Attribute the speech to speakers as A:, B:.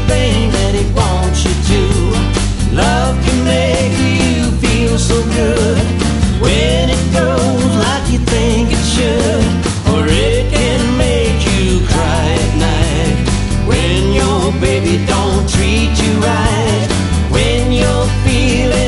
A: everything that it wants you to. Love can make you feel so good when it goes like you think it should. Or it can make you cry at night when your baby don't treat you right. When you're feeling